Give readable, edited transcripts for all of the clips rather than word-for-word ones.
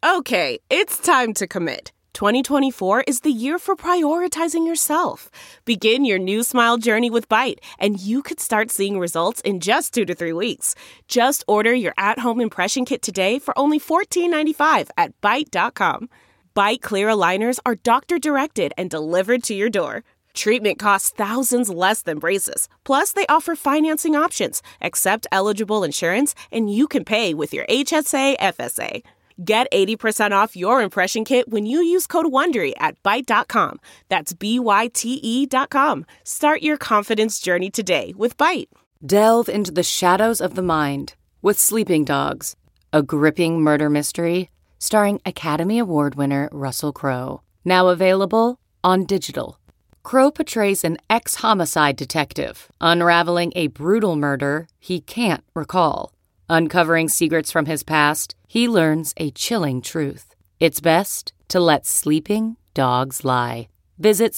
Okay, it's time to commit. 2024 is the year for prioritizing yourself. Begin your new smile journey with Byte, and you could start seeing results in just 2 to 3 weeks. Just order your at-home impression kit today for only $14.95 at Byte.com. Byte Clear aligners are doctor-directed and delivered to your door. Treatment costs thousands less than braces. Plus, they offer financing options, accept eligible insurance, and you can pay with your HSA, FSA. Get 80% off your impression kit when you use code WONDERY at Byte.com. That's BYTE.com. Start your confidence journey today with Byte. Delve into the shadows of the mind with Sleeping Dogs, a gripping murder mystery starring Academy Award winner Russell Crowe. Now available on digital. Crowe portrays an ex-homicide detective unraveling a brutal murder he can't recall. Uncovering secrets from his past, he learns a chilling truth. It's best to let sleeping dogs lie. Visit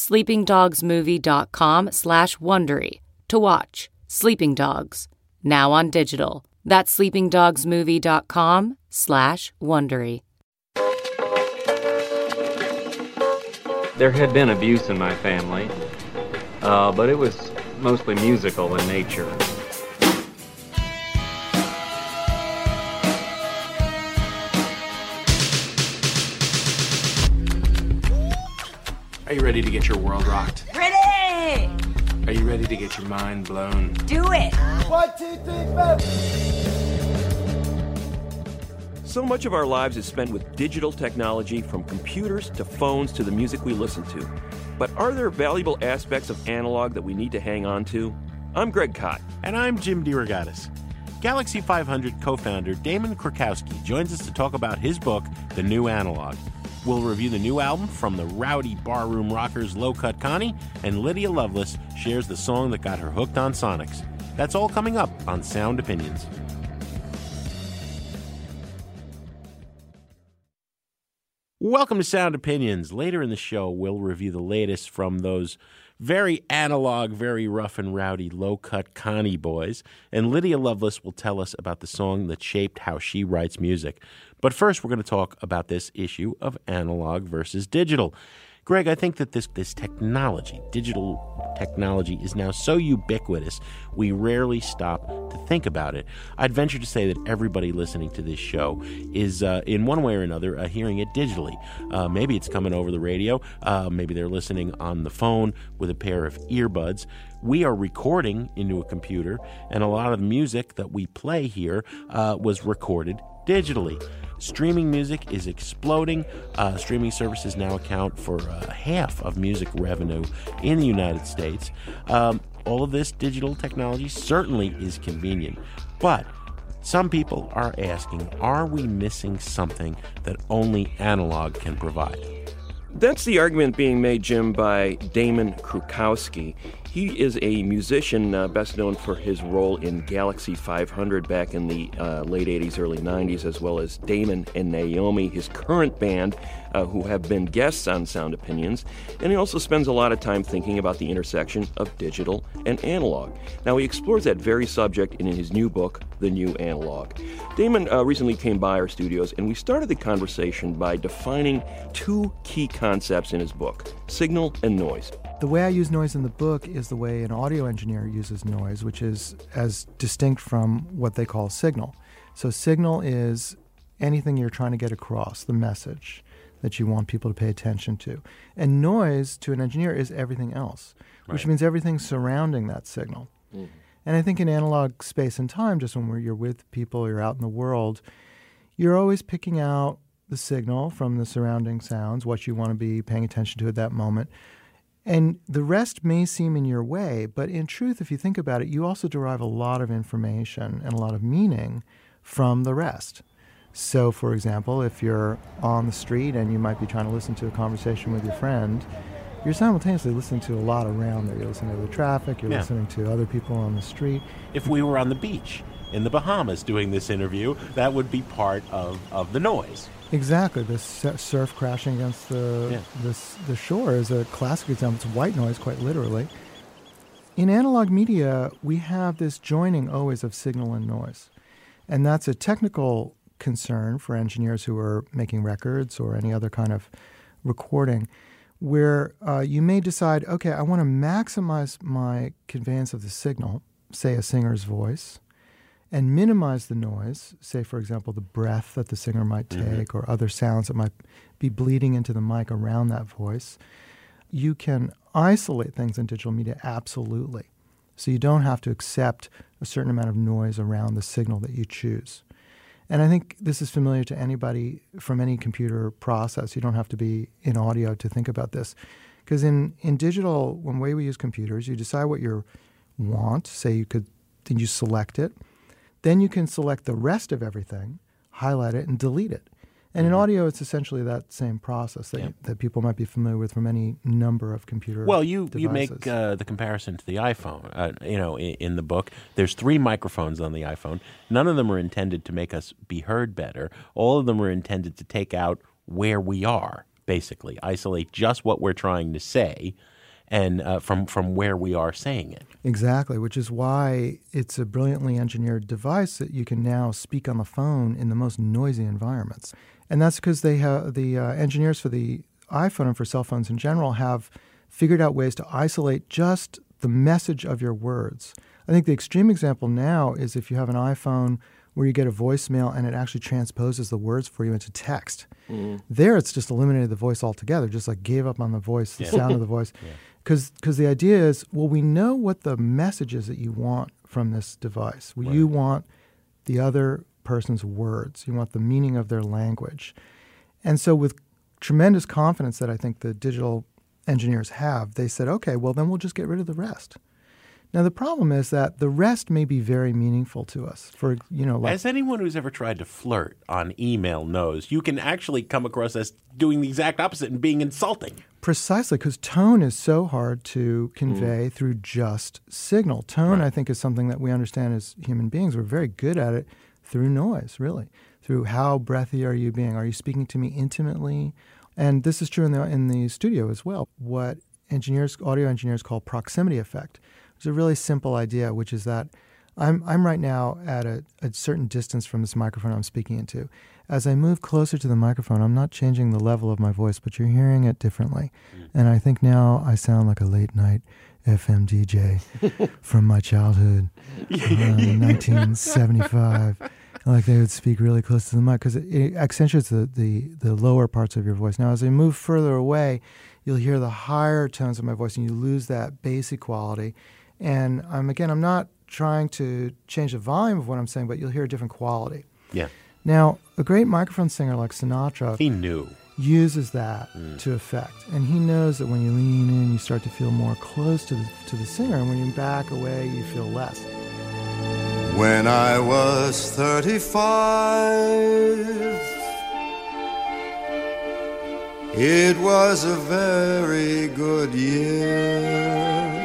sleepingdogsmovie.com/Wondery to watch Sleeping Dogs, now on digital. That's sleepingdogsmovie.com/Wondery. There had been abuse in my family, but it was mostly musical in nature. Are you ready to get your world rocked? Ready! Are you ready to get your mind blown? Do it! 1, 2, 3, 4. So much of our lives is spent with digital technology, from computers to phones to the music we listen to. But are there valuable aspects of analog that we need to hang on to? I'm Greg Kot. And I'm Jim DeRogatis. Galaxy 500 co-founder Damon Krukowski joins us to talk about his book, The New Analog. We'll review the new album from the rowdy barroom rockers Low Cut Connie, and Lydia Loveless shares the song that got her hooked on Sonics. That's all coming up on Sound Opinions. Welcome to Sound Opinions. Later in the show, we'll review the latest from those very analog, very rough and rowdy Low Cut Connie boys, and Lydia Loveless will tell us about the song that shaped how she writes music. But first, we're going to talk about this issue of analog versus digital. Greg, I think that this technology, digital technology, is now so ubiquitous, we rarely stop to think about it. I'd venture to say that everybody listening to this show is, in one way or another, hearing it digitally. Maybe it's coming over the radio. Maybe they're listening on the phone with a pair of earbuds. We are recording into a computer, and a lot of the music that we play here was recorded digitally. Streaming music is exploding. Streaming services now account for half of music revenue in the United States. All of this digital technology certainly is convenient, but some people are asking, are we missing something that only analog can provide? That's the argument being made, Jim, by Damon Krukowski. He is a musician best known for his role in Galaxy 500 back in the late 80s, early 90s, as well as Damon and Naomi, his current band, who have been guests on Sound Opinions. And he also spends a lot of time thinking about the intersection of digital and analog. Now, he explores that very subject in his new book, The New Analog. Damon recently came by our studios, and we started the conversation by defining two key concepts in his book, signal and noise. The way I use noise in the book is the way an audio engineer uses noise, which is as distinct from what they call signal. So signal is anything you're trying to get across, the message that you want people to pay attention to. And noise, to an engineer, is everything else, which means everything surrounding that signal. Mm-hmm. And I think in analog space and time, just when you're with people, you're out in the world, you're always picking out the signal from the surrounding sounds, what you want to be paying attention to at that moment. And the rest may seem in your way, but in truth, if you think about it, you also derive a lot of information and a lot of meaning from the rest. So, for example, if you're on the street and you might be trying to listen to a conversation with your friend, you're simultaneously listening to a lot around there. You're listening to the traffic, you're listening to other people on the street. If we were on the beach in the Bahamas doing this interview, that would be part of the noise. Exactly. The surf crashing against the shore is a classic example. It's white noise, quite literally. In analog media, we have this joining always of signal and noise. And that's a technical concern for engineers who are making records or any other kind of recording, where you may decide, okay, I want to maximize my conveyance of the signal, say a singer's voice, and minimize the noise, say, for example, the breath that the singer might take or other sounds that might be bleeding into the mic around that voice. You can isolate things in digital media, absolutely. So you don't have to accept a certain amount of noise around the signal that you choose. And I think this is familiar to anybody from any computer process. You don't have to be in audio to think about this. Because in digital, when way we use computers, you decide what you want. Say then you select it. Then you can select the rest of everything, highlight it, and delete it. And in audio, it's essentially that same process that people might be familiar with from any number of computer Well, you devices. make the comparison to the iPhone. In the book, there's 3 microphones on the iPhone. None of them are intended to make us be heard better. All of them are intended to take out where we are, basically, isolate just what we're trying to say, and from where we are saying it. Exactly, which is why it's a brilliantly engineered device that you can now speak on the phone in the most noisy environments. And that's because they have the engineers for the iPhone and for cell phones in general have figured out ways to isolate just the message of your words. I think the extreme example now is if you have an iPhone where you get a voicemail and it actually transposes the words for you into text. There it's just eliminated the voice altogether, just like gave up on the voice, the sound of the voice. Because the idea is, well, we know what the message is that you want from this device. Well, you want the other person's words. You want the meaning of their language. And so with tremendous confidence that I think the digital engineers have, they said, okay, well, then we'll just get rid of the rest. Now, the problem is that the rest may be very meaningful to us. As anyone who's ever tried to flirt on email knows, you can actually come across as doing the exact opposite and being insulting. Precisely, because tone is so hard to convey through just signal. Tone, I think, is something that we understand as human beings. We're very good at it through noise, really, through how breathy are you being? Are you speaking to me intimately? And this is true in the studio as well. What audio engineers call proximity effect. It's a really simple idea, which is that I'm right now at a certain distance from this microphone I'm speaking into. As I move closer to the microphone, I'm not changing the level of my voice, but you're hearing it differently. And I think now I sound like a late-night FM DJ from my childhood in 1975. Like they would speak really close to the mic because it accentuates the lower parts of your voice. Now, as I move further away, you'll hear the higher tones of my voice, and you lose that bassy quality. And I'm not trying to change the volume of what I'm saying, but you'll hear a different quality. Yeah. Now, a great microphone singer like Sinatra, he knew, uses that to effect, and he knows that when you lean in, you start to feel more close to the singer, and when you back away, you feel less. When I was 35, it was a very good year.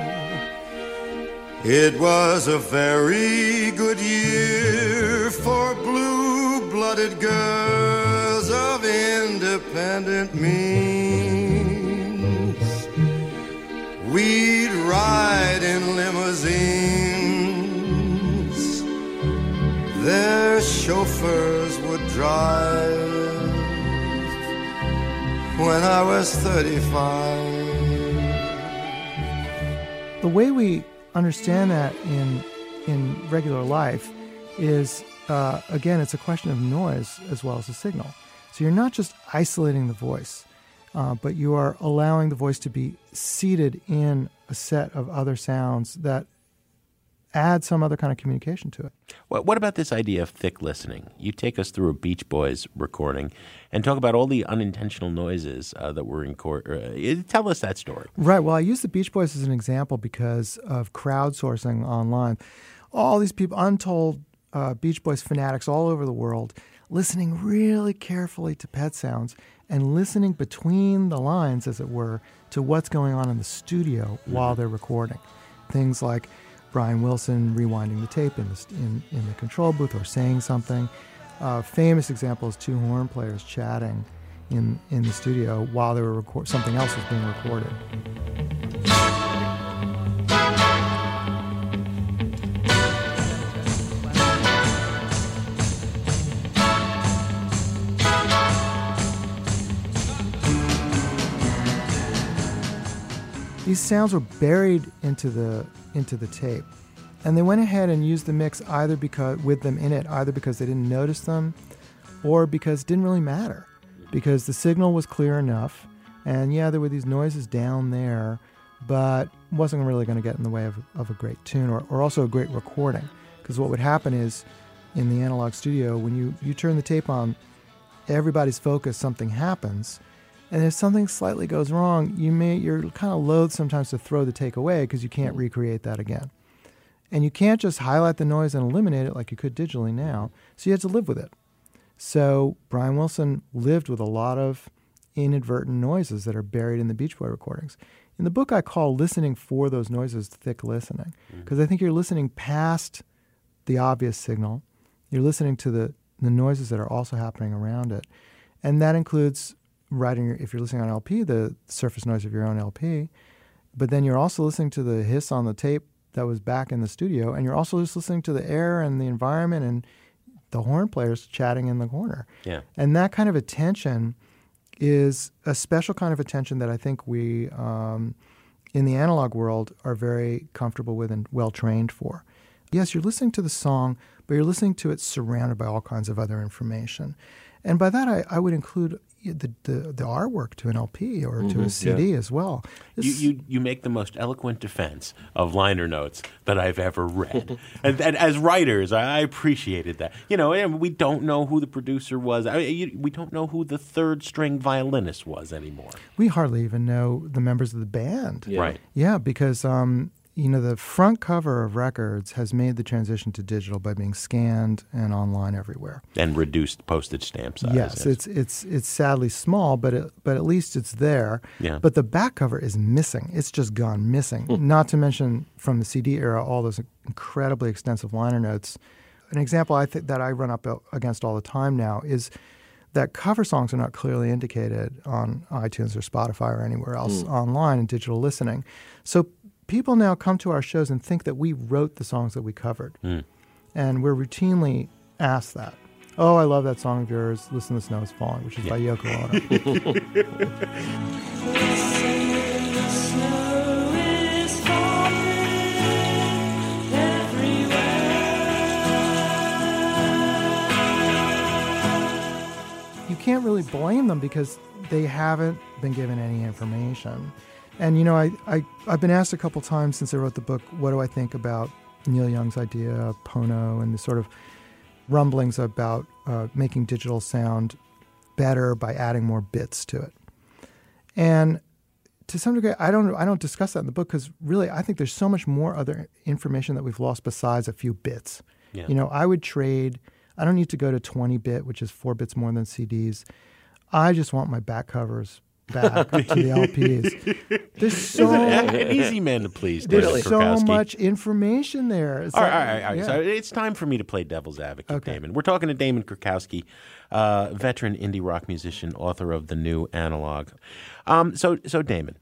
It was a very good year for blue-blooded girls of independent means. We'd ride in limousines. Their chauffeurs would drive. When I was 35. The way we understand that in regular life is, again, it's a question of noise as well as a signal. So you're not just isolating the voice, but you are allowing the voice to be seated in a set of other sounds that add some other kind of communication to it. What about this idea of thick listening? You take us through a Beach Boys recording and talk about all the unintentional noises that were in court. Tell us that story. Right. Well, I use the Beach Boys as an example because of crowdsourcing online. All these people, untold Beach Boys fanatics all over the world, listening really carefully to pet sounds and listening between the lines, as it were, to what's going on in the studio while they're recording. Things like Brian Wilson rewinding the tape in the control booth or saying something. Famous example is 2 horn players chatting in the studio while they were something else was being recorded. these sounds were buried into the tape. And they went ahead and used the mix either because they didn't notice them or because it didn't really matter. Because the signal was clear enough, and yeah, there were these noises down there, but wasn't really going to get in the way of a great tune or also a great recording. Because what would happen is, in the analog studio, when you turn the tape on, everybody's focused, something happens, and if something slightly goes wrong, you're kind of loath sometimes to throw the take away because you can't recreate that again. And you can't just highlight the noise and eliminate it like you could digitally now, so you had to live with it. So Brian Wilson lived with a lot of inadvertent noises that are buried in the Beach Boy recordings. In the book, I call listening for those noises thick listening, because I think you're listening past the obvious signal. You're listening to the noises that are also happening around it. And that includes if you're listening on LP, the surface noise of your own LP, but then you're also listening to the hiss on the tape that was back in the studio, and you're also just listening to the air and the environment and the horn players chatting in the corner. Yeah. And that kind of attention is a special kind of attention that I think we, in the analog world, are very comfortable with and well-trained for. Yes, you're listening to the song, but you're listening to it surrounded by all kinds of other information. And by that, I would include the artwork to an LP or to a CD as well. You make the most eloquent defense of liner notes that I've ever read. and as writers, I appreciated that. We don't know who the producer was. We don't know who the third string violinist was anymore. We hardly even know the members of the band. Yeah. Right. Yeah, because the front cover of records has made the transition to digital by being scanned and online everywhere. And reduced postage stamp size. Yes, it's sadly small, but at least it's there. Yeah. But the back cover is missing. It's just gone missing. Not to mention from the CD era, all those incredibly extensive liner notes. An example I think that I run up against all the time now is that cover songs are not clearly indicated on iTunes or Spotify or anywhere else online in digital listening. So people now come to our shows and think that we wrote the songs that we covered. And we're routinely asked that. Oh, I love that song of yours, Listen the Snow is Falling, which is by Yoko Ono. You can't really blame them because they haven't been given any information. And, I've been asked a couple times since I wrote the book, what do I think about Neil Young's idea of Pono and the sort of rumblings about making digital sound better by adding more bits to it. And to some degree, I don't discuss that in the book because really I think there's so much more other information that we've lost besides a few bits. Yeah. I would trade, I don't need to go to 20-bit, which is 4 bits more than CDs. I just want my back covers back to the LPs. There's so an easy man to please. There's so much information there. All right. Yeah. So it's time for me to play devil's advocate, okay. Damon. We're talking to Damon Krukowski, veteran indie rock musician, author of The New Analog. So Damon,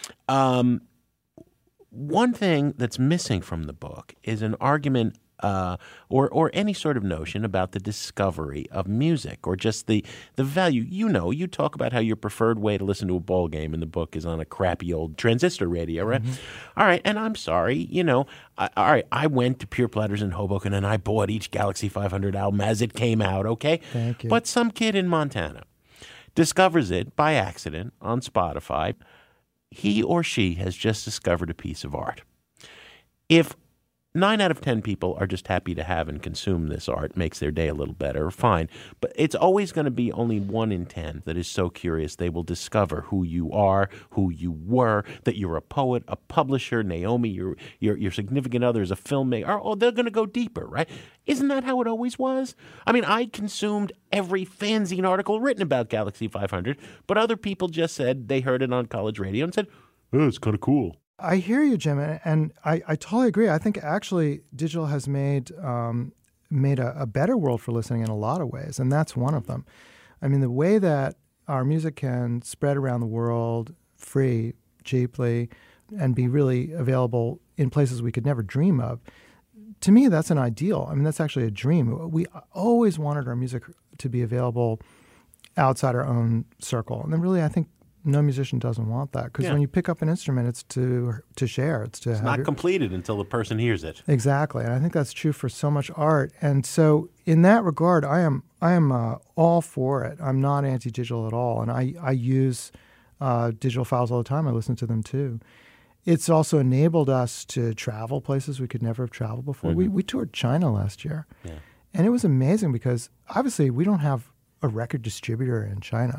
one thing that's missing from the book is an argument or any sort of notion about the discovery of music or just the value. You talk about how your preferred way to listen to a ball game in the book is on a crappy old transistor radio, right? Mm-hmm. All right, and I'm sorry, I went to Pure Platters in Hoboken and I bought each Galaxy 500 album as it came out, okay? Thank you. But some kid in Montana discovers it by accident on Spotify. He or she has just discovered a piece of art. If 9 out of 10 people are just happy to have and consume this art, makes their day a little better, fine. But it's always going to be only 1 in 10 that is so curious they will discover who you are, who you were, that you're a poet, a publisher, Naomi, your significant other is a filmmaker. Oh, they're going to go deeper, right? Isn't that how it always was? I mean, I consumed every fanzine article written about Galaxy 500, but other people just said they heard it on college radio and said, oh, it's kind of cool. I hear you, Jim, and I totally agree. I think actually digital has made a better world for listening in a lot of ways, and that's one of them. I mean, the way that our music can spread around the world free, cheaply, and be really available in places we could never dream of, to me, that's an ideal. I mean, that's actually a dream. We always wanted our music to be available outside our own circle. And then really, I think no musician doesn't want that, because when you pick up an instrument, it's to share. It's not completed until the person hears it. Exactly, and I think that's true for so much art. And so, in that regard, I am all for it. I'm not anti-digital at all, and I use digital files all the time. I listen to them too. It's also enabled us to travel places we could never have traveled before. Mm-hmm. We toured China last year, and it was amazing because obviously we don't have a record distributor in China,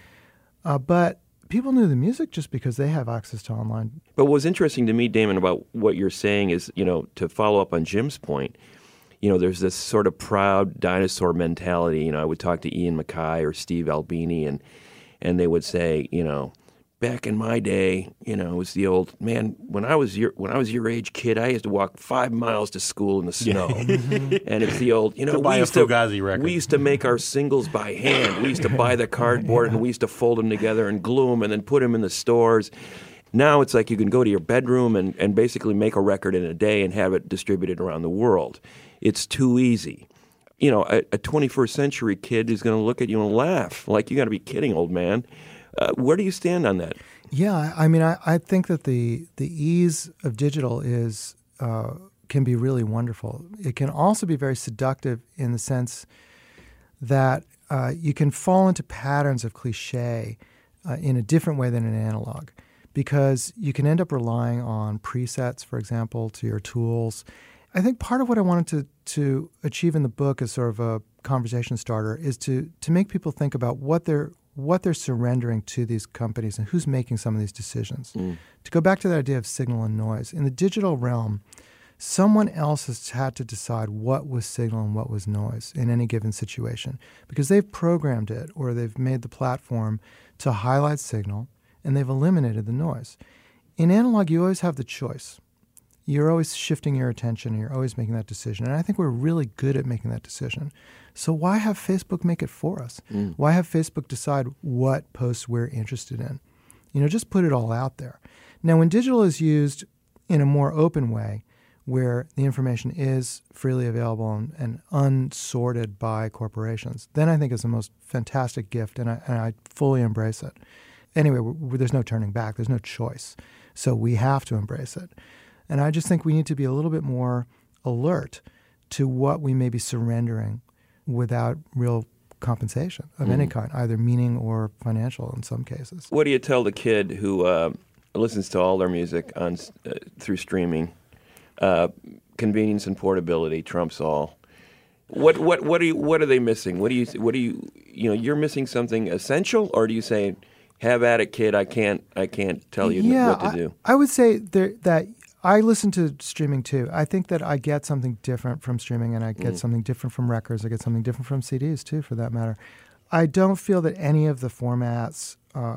but people knew the music just because they have access to online. But what's interesting to me, Damon, about what you're saying is, to follow up on Jim's point, there's this sort of proud dinosaur mentality. I would talk to Ian MacKaye or Steve Albini, and they would say, back in my day, it was the old man. When I was your age, kid, I used to walk 5 miles to school in the snow, and it's the old. Buy a Fugazi record. We used to make our singles by hand. We used to buy the cardboard and we used to fold them together and glue them and then put them in the stores. Now it's like you can go to your bedroom and basically make a record in a day and have it distributed around the world. It's too easy. A 21st century kid is going to look at you and laugh like, you got to be kidding, old man. Where do you stand on that? Yeah, I mean, I think that the ease of digital can be really wonderful. It can also be very seductive in the sense that you can fall into patterns of cliche in a different way than an analog, because you can end up relying on presets, for example, to your tools. I think part of what I wanted to achieve in the book as sort of a conversation starter is to make people think about what they're surrendering to these companies and who's making some of these decisions. To go back to the idea of signal and noise, in the digital realm, someone else has had to decide what was signal and what was noise in any given situation, because they've programmed it or they've made the platform to highlight signal and they've eliminated the noise. In analog, you always have the choice. You're always shifting your attention and you're always making that decision. And I think we're really good at making that decision. So why have Facebook make it for us? Why have Facebook decide what posts we're interested in? Just put it all out there. Now, when digital is used in a more open way, where the information is freely available and unsorted by corporations, then I think it's the most fantastic gift, and I fully embrace it. Anyway, there's no turning back. There's no choice. So we have to embrace it. And I just think we need to be a little bit more alert to what we may be surrendering without real compensation of any kind, either meaning or financial in some cases. What do you tell the kid who listens to all their music on through streaming? Convenience and portability trumps all. What are they missing? What do you you're missing something essential, or do you say, have at it, kid? I can't tell you what to do. I would say that I listen to streaming too. I think that I get something different from streaming, and I get something different from records. I get something different from CDs too, for that matter. I don't feel that any of the formats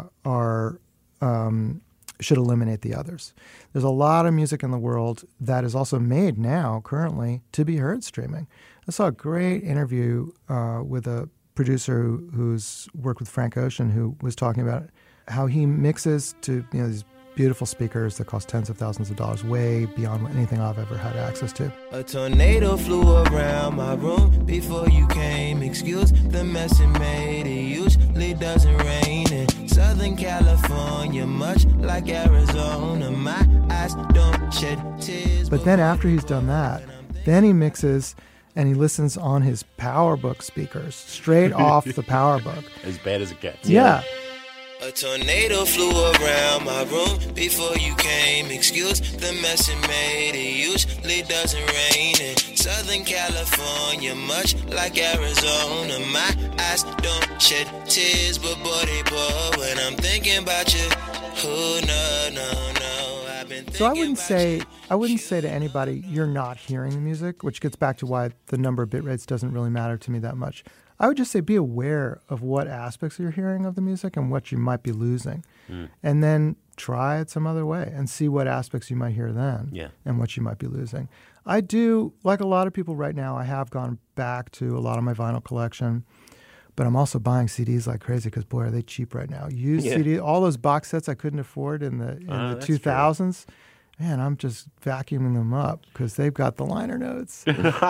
should eliminate the others. There's a lot of music in the world that is also made now, currently, to be heard streaming. I saw a great interview with a producer who's worked with Frank Ocean, who was talking about how he mixes to these beautiful speakers that cost tens of thousands of dollars, way beyond anything I've ever had access to. A tornado flew around my room before you came. Excuse the mess it made. It usually doesn't rain in Southern California, much like Arizona. My eyes don't shed tears. But then after he's done that, then he mixes and he listens on his PowerBook speakers, straight off the PowerBook. As bad as it gets. Yeah. A tornado flew around my room before you came. Excuse the mess it made. It usually doesn't rain in Southern California, much like Arizona. My eyes don't shed tears, but boy, they pour when I'm thinking about you. Oh, no. I've been thinking So I wouldn't say to anybody, you're not hearing the music, which gets back to why the number of bit rates doesn't really matter to me that much. I would just say be aware of what aspects you're hearing of the music and what you might be losing. And then try it some other way and see what aspects you might hear then and what you might be losing. I do, like a lot of people right now, I have gone back to a lot of my vinyl collection, but I'm also buying CDs like crazy because, boy, are they cheap right now. Used CD, all those box sets I couldn't afford in the 2000s, man, I'm just vacuuming them up because they've got the liner notes.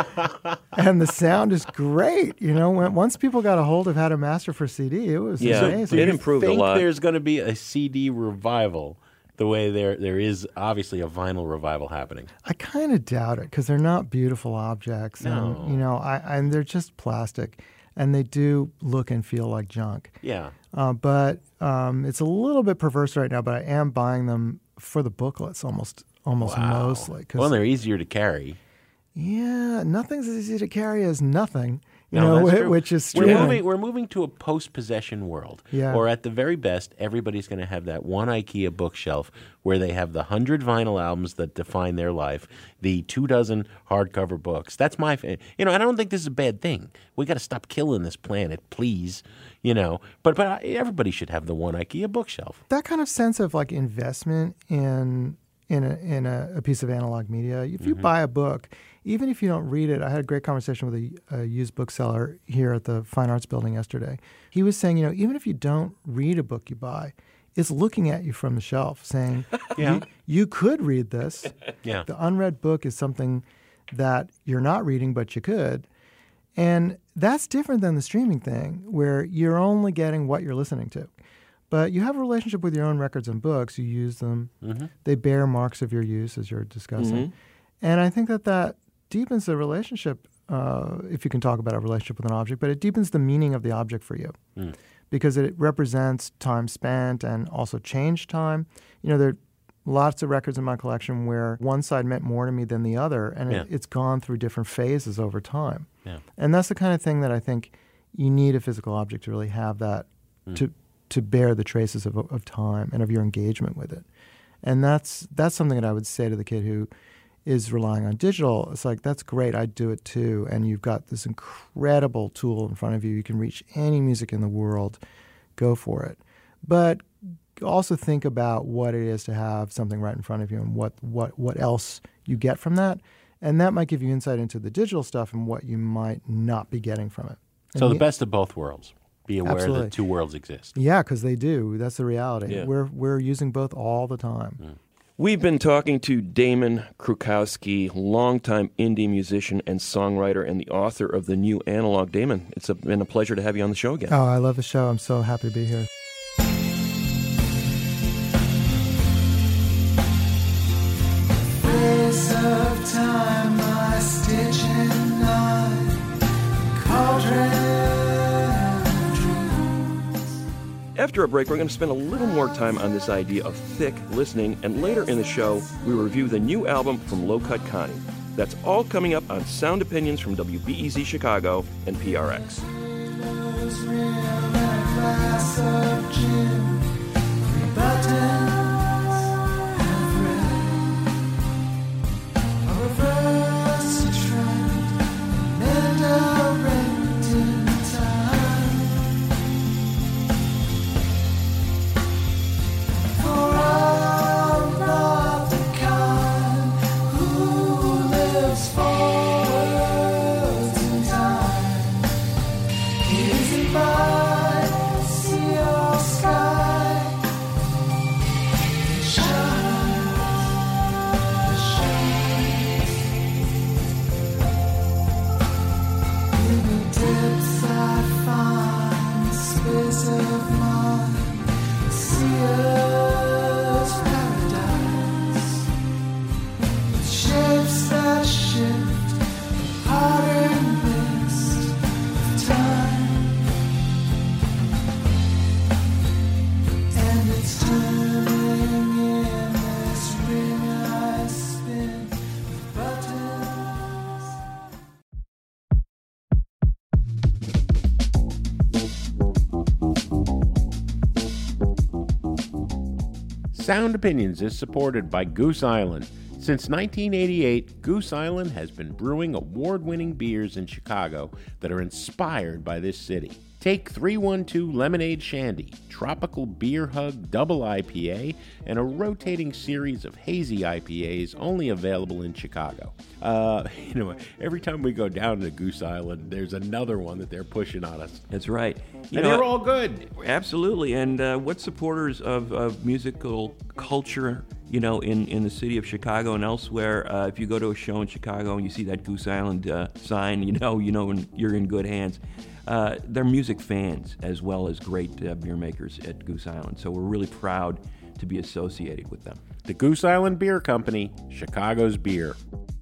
And the sound is great. Once people got a hold of how to master for CD, it was amazing. So it improved a lot. There's going to be a CD revival the way there is obviously a vinyl revival happening? I kind of doubt it because they're not beautiful objects. No. And, and they're just plastic. And they do look and feel like junk. Yeah. But it's a little bit perverse right now, but I am buying them for the booklets almost mostly. Well, they're easier to carry. Yeah, nothing's as easy to carry as nothing, That's true. which is streaming. We're moving to a post-possession world. Yeah. Or at the very best, everybody's going to have that one IKEA bookshelf where they have the 100 vinyl albums that define their life, the 24 hardcover books. That's my I don't think this is a bad thing. We got to stop killing this planet, please. But everybody should have the one IKEA bookshelf. That kind of sense of like investment in a piece of analog media. If you buy a book, even if you don't read it, I had a great conversation with a used bookseller here at the Fine Arts Building yesterday. He was saying, even if you don't read a book you buy, it's looking at you from the shelf saying, you could read this. Yeah. The unread book is something that you're not reading, but you could. And that's different than the streaming thing where you're only getting what you're listening to. But you have a relationship with your own records and books. You use them. Mm-hmm. They bear marks of your use, as you're discussing. Mm-hmm. And I think that deepens the relationship, if you can talk about a relationship with an object, but it deepens the meaning of the object for you because it represents time spent and also change time. There are lots of records in my collection where one side meant more to me than the other, and it's gone through different phases over time. Yeah. And that's the kind of thing that I think you need a physical object to really have that to bear the traces of time and of your engagement with it. And that's something that I would say to the kid who is relying on digital. It's like, that's great, I'd do it too. And you've got this incredible tool in front of you. You can reach any music in the world. Go for it. But also think about what it is to have something right in front of you and what else you get from that. And that might give you insight into the digital stuff and what you might not be getting from it. So the best of both worlds. Be aware Absolutely. that two worlds exist. Yeah, because they do. That's the reality. Yeah. We're using both all the time. We've been talking to Damon Krukowski, longtime indie musician and songwriter and the author of the new Analog. Damon, it's been a pleasure to have you on the show again. Oh, I love the show. I'm so happy to be here. Of time, I stitch in After a break, we're going to spend a little more time on this idea of thick listening, and later in the show, we review the new album from Low Cut Connie. That's all coming up on Sound Opinions from WBEZ Chicago and PRX. Sound Opinions is supported by Goose Island. Since 1988, Goose Island has been brewing award-winning beers in Chicago that are inspired by this city. Take 312 Lemonade Shandy, Tropical Beer Hug Double IPA, and a rotating series of hazy IPAs only available in Chicago. Every time we go down to Goose Island, there's another one that they're pushing on us. That's right. They're all good. Absolutely. And what supporters of musical culture, in the city of Chicago and elsewhere. If you go to a show in Chicago and you see that Goose Island sign, you're in good hands. They're music fans as well as great beer makers at Goose Island. So we're really proud to be associated with them. The Goose Island Beer Company, Chicago's beer.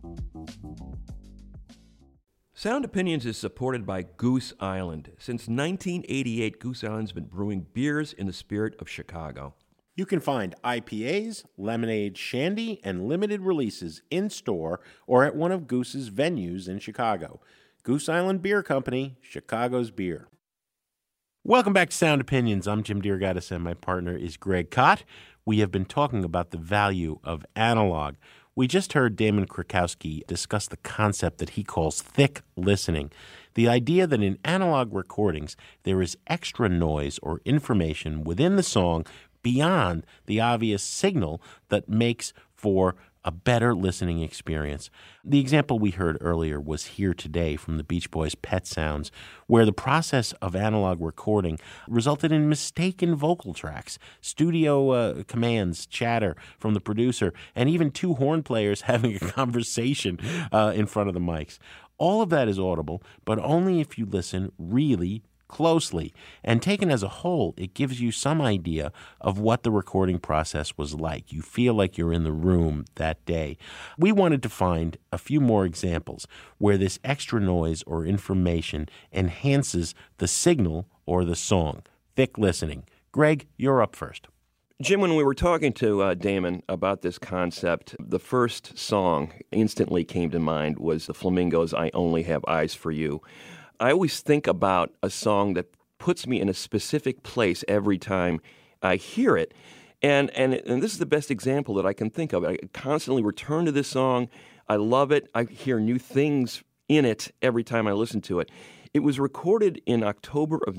Sound Opinions is supported by Goose Island. Since 1988, Goose Island's been brewing beers in the spirit of Chicago. You can find IPAs, lemonade, shandy, and limited releases in-store or at one of Goose's venues in Chicago. Goose Island Beer Company, Chicago's beer. Welcome back to Sound Opinions. I'm Jim Deargaddis, and my partner is Greg Kot. We have been talking about the value of analog. We just heard Damon Krukowski discuss the concept that he calls thick listening, the idea that in analog recordings there is extra noise or information within the song beyond the obvious signal that makes for a better listening experience. The example we heard earlier was Here Today from the Beach Boys' Pet Sounds, where the process of analog recording resulted in mistaken vocal tracks, studio commands, chatter from the producer, and even two horn players having a conversation in front of the mics. All of that is audible, but only if you listen really closely. And taken as a whole, it gives you some idea of what the recording process was like. You feel like you're in the room that day. We wanted to find a few more examples where this extra noise or information enhances the signal or the song. Thick listening. Greg, you're up first. Jim, when we were talking to Damon about this concept, the first song instantly came to mind was the Flamingos' I Only Have Eyes for You. I always think about a song that puts me in a specific place every time I hear it. And this is the best example that I can think of. I constantly return to this song. I love it. I hear new things in it every time I listen to it. It was recorded in October of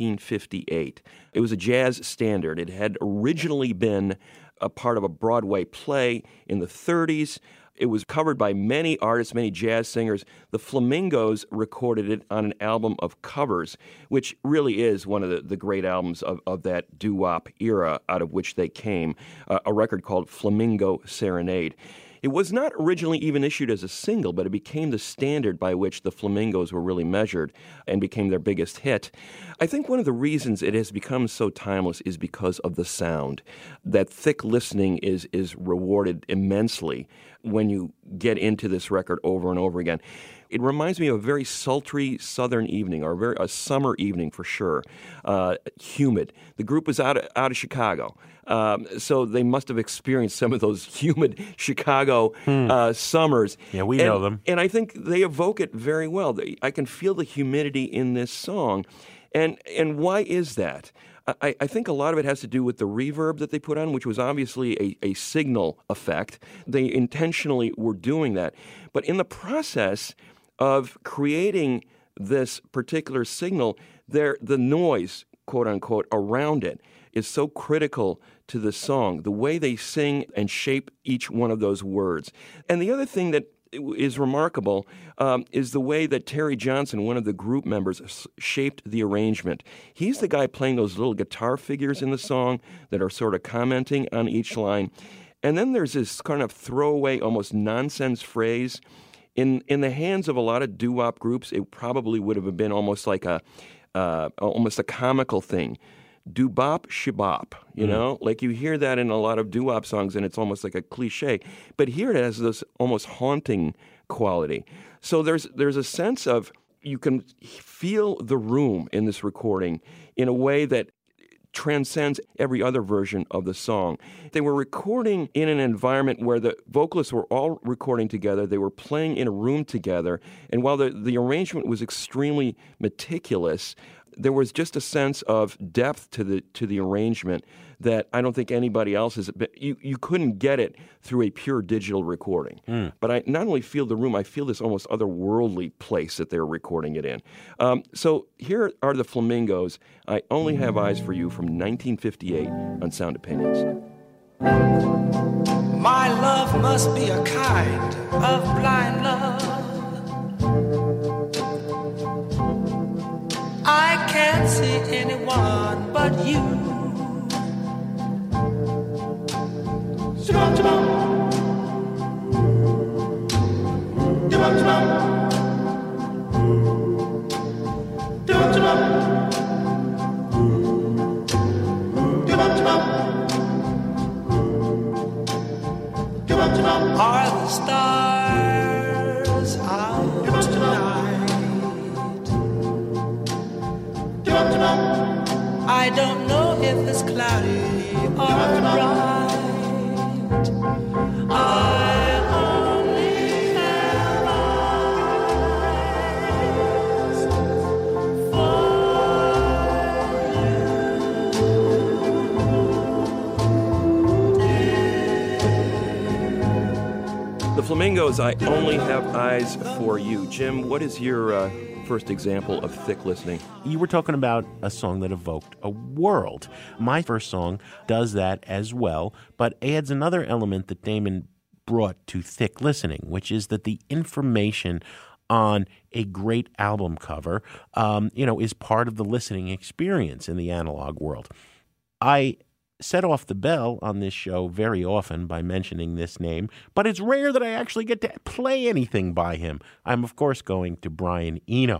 1958. It was a jazz standard. It had originally been a part of a Broadway play in the 30s. It was covered by many artists, many jazz singers. The Flamingos recorded it on an album of covers, which really is one of the great albums of that doo-wop era out of which they came, a record called Flamingo Serenade. It was not originally even issued as a single, but it became the standard by which the Flamingos were really measured and became their biggest hit. I think one of the reasons it has become so timeless is because of the sound. That thick listening is rewarded immensely when you get into this record over and over again. It reminds me of a very sultry southern evening, or a summer evening for sure, humid. The group was out of Chicago, so they must have experienced some of those humid Chicago summers. Yeah, we know them. And I think they evoke it very well. I can feel the humidity in this song. And why is that? I think a lot of it has to do with the reverb that they put on, which was obviously a signal effect. They intentionally were doing that. But in the process of creating this particular signal, the noise, quote unquote, around it is so critical to the song, the way they sing and shape each one of those words. And the other thing that is remarkable is the way that Terry Johnson, one of the group members, shaped the arrangement. He's the guy playing those little guitar figures in the song that are sort of commenting on each line. And then there's this kind of throwaway, almost nonsense phrase. In the hands of a lot of doo-wop groups, it probably would have been almost like almost a comical thing. Do-bop, shibop, you know? Like you hear that in a lot of doo-wop songs, and it's almost like a cliche. But here it has this almost haunting quality. So there's a sense of, you can feel the room in this recording in a way that transcends every other version of the song. They were recording in an environment where the vocalists were all recording together. They were playing in a room together. And while the arrangement was extremely meticulous, there was just a sense of depth to the arrangement that I don't think anybody else has. You couldn't get it through a pure digital recording. But I not only feel the room, I feel this almost otherworldly place that they're recording it in. So here are the Flamingos. I Only Have Eyes for You from 1958 on Sound Opinions. My love must be a kind of blind love. I can't see anyone but you. I don't know if it's cloudy or bright. I only have eyes The Flamingos, I Only Have Eyes for You. Jim, what is your first example of thick listening? You were talking about a song that evoked a world. My first song does that as well, but adds another element that Damon brought to thick listening, which is that the information on a great album cover, is part of the listening experience in the analog world. I set off the bell on this show very often by mentioning this name, but it's rare that I actually get to play anything by him. I'm, of course, going to Brian Eno.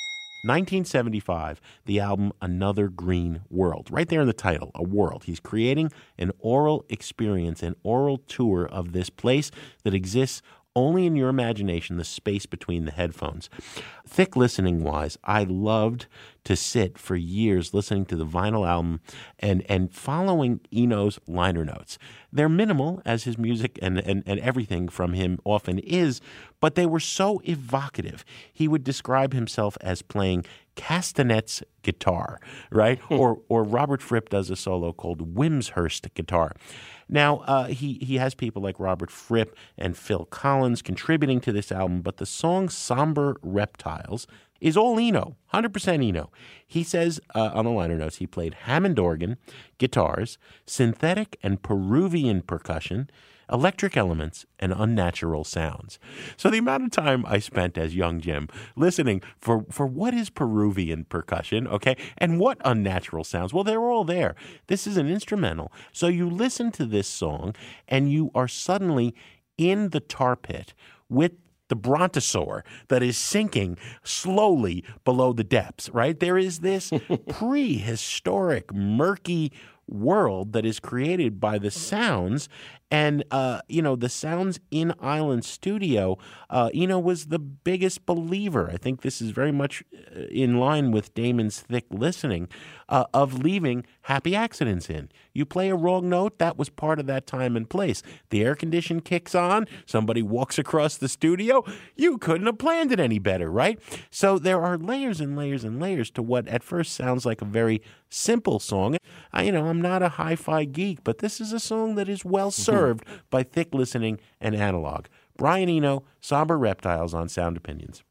1975, the album Another Green World. Right there in the title, a world. He's creating an oral experience, an oral tour of this place that exists only in your imagination, the space between the headphones. Thick listening-wise, I loved to sit for years listening to the vinyl album and following Eno's liner notes. They're minimal, as his music and everything from him often is, but they were so evocative. He would describe himself as playing castanets guitar, right? Or Robert Fripp does a solo called Wimshurst guitar. Now, he has people like Robert Fripp and Phil Collins contributing to this album, but the song Somber Reptiles is all Eno, 100% Eno. He says on the liner notes he played Hammond organ, guitars, synthetic and Peruvian percussion, electric elements, and unnatural sounds. So the amount of time I spent as young Jim listening for what is Peruvian percussion, okay, and what unnatural sounds, well, they're all there. This is an instrumental. So you listen to this song, and you are suddenly in the tar pit with the brontosaur that is sinking slowly below the depths, right? There is this prehistoric, murky world that is created by the sounds. And, the sounds in Island Studio, Eno was the biggest believer. I think this is very much in line with Damon's thick listening of leaving happy accidents in. You play a wrong note, that was part of that time and place. The air condition kicks on, somebody walks across the studio, you couldn't have planned it any better, right? So there are layers and layers and layers to what at first sounds like a very simple song. I'm not a hi-fi geek, but this is a song that is well served by thick listening and analog. Brian Eno, Somber Reptiles on Sound Opinions.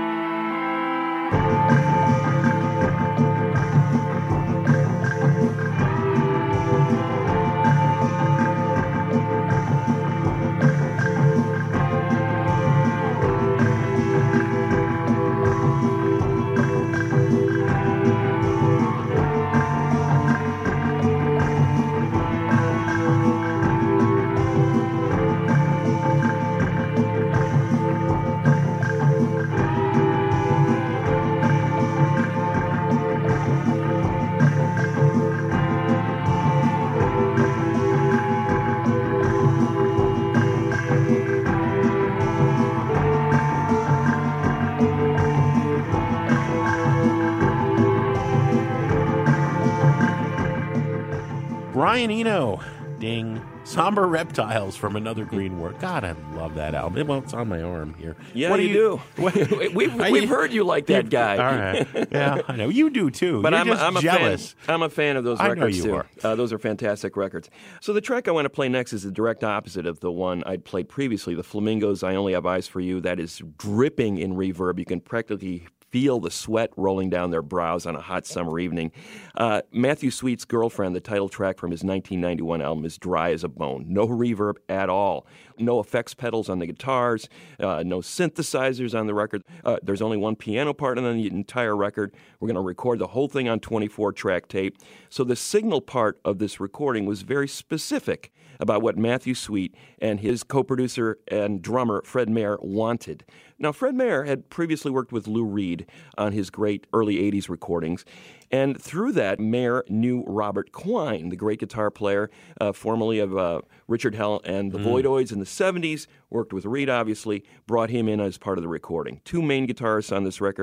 Brian Eno, ding. Somber Reptiles from Another Green World. God, I love that album. Well, it's on my arm here. Yeah, what you do. We've heard you like that guy. All right. Yeah, I know. You do, too. But You're I'm jealous. I'm a fan of those records, you too. are. Those are fantastic records. So the track I want to play next is the direct opposite of the one I'd played previously, the Flamingos, I Only Have Eyes for You. That is dripping in reverb. You can practically feel the sweat rolling down their brows on a hot summer evening. Matthew Sweet's Girlfriend, the title track from his 1991 album, is dry as a bone. No reverb at all. No effects pedals on the guitars. No synthesizers on the record. There's only one piano part on the entire record. We're going to record the whole thing on 24-track tape. So the signal part of this recording was very specific about what Matthew Sweet and his co-producer and drummer Fred Mayer wanted. Now, Fred Mayer had previously worked with Lou Reed on his great early 80s recordings, and through that, Mayer knew Robert Quine, the great guitar player, formerly of Richard Hell and the Voidoids in the 70s, worked with Reed, obviously, brought him in as part of the recording. Two main guitarists on this record,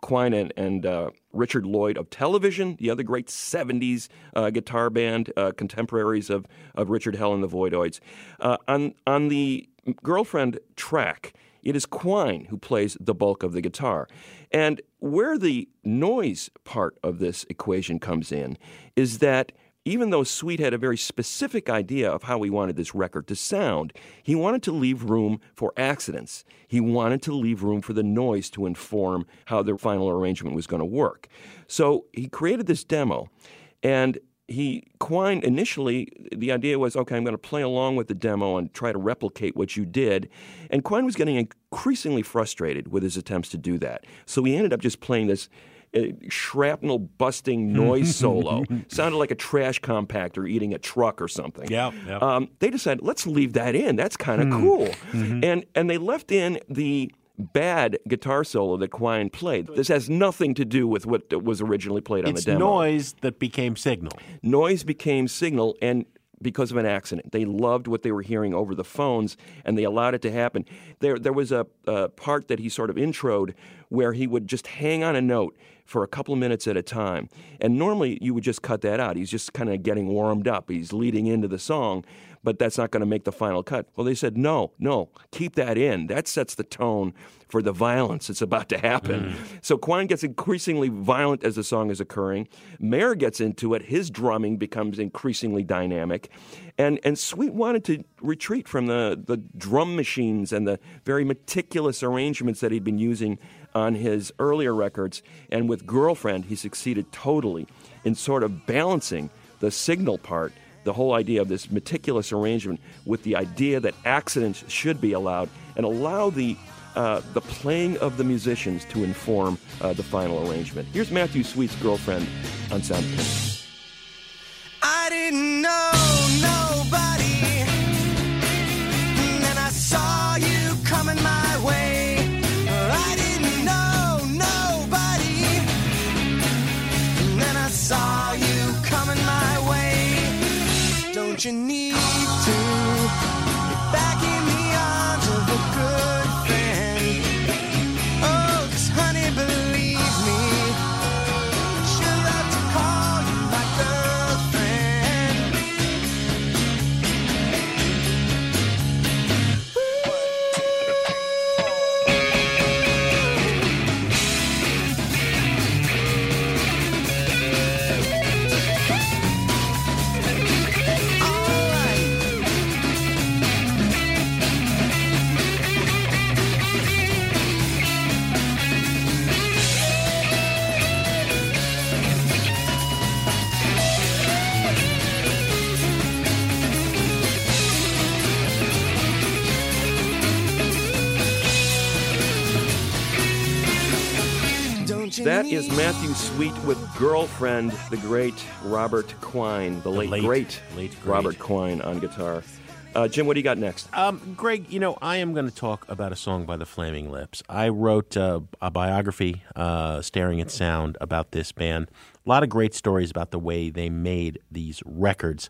Quine and Richard Lloyd of Television, the other great 70s guitar band, contemporaries of Richard Hell and the Voidoids. On the Girlfriend track, it is Quine who plays the bulk of the guitar. And where the noise part of this equation comes in is that even though Sweet had a very specific idea of how he wanted this record to sound, he wanted to leave room for accidents. He wanted to leave room for the noise to inform how the final arrangement was going to work. So he created this demo, and Quine initially, the idea was, okay, I'm going to play along with the demo and try to replicate what you did. And Quine was getting increasingly frustrated with his attempts to do that. So he ended up just playing this shrapnel-busting noise solo. Sounded like a trash compactor eating a truck or something. Yeah. They decided, let's leave that in. That's kind of cool. And they left in the bad guitar solo that Quine played. This has nothing to do with what was originally played on the demo. It's noise that became signal. Noise became signal, and because of an accident. They loved what they were hearing over the phones, and they allowed it to happen. There was a part that he sort of introed where he would just hang on a note for a couple of minutes at a time. And normally you would just cut that out. He's just kind of getting warmed up. He's leading into the song, but that's not going to make the final cut. Well, they said, no, keep that in. That sets the tone for the violence that's about to happen. So Quine gets increasingly violent as the song is occurring. Mayer gets into it. His drumming becomes increasingly dynamic. And Sweet wanted to retreat from the drum machines and the very meticulous arrangements that he'd been using on his earlier records. And with Girlfriend, he succeeded totally in sort of balancing the signal part, the whole idea of this meticulous arrangement, with the idea that accidents should be allowed and allow the playing of the musicians to inform the final arrangement. Here's Matthew Sweet's Girlfriend on Sound Opinions. I didn't know nobody, and then I saw you coming my way. I didn't know nobody, and then I saw you coming my way. Don't you need to get back in the arms of a good friend? Oh, 'cause honey, believe me, she'll love to call you my girlfriend. That is Matthew Sweet with Girlfriend, the great Robert Quine, the late great Robert Quine on guitar. Jim, what do you got next? Greg, I am going to talk about a song by the Flaming Lips. I wrote a biography, Staring at Sound, about this band. A lot of great stories about the way they made these records.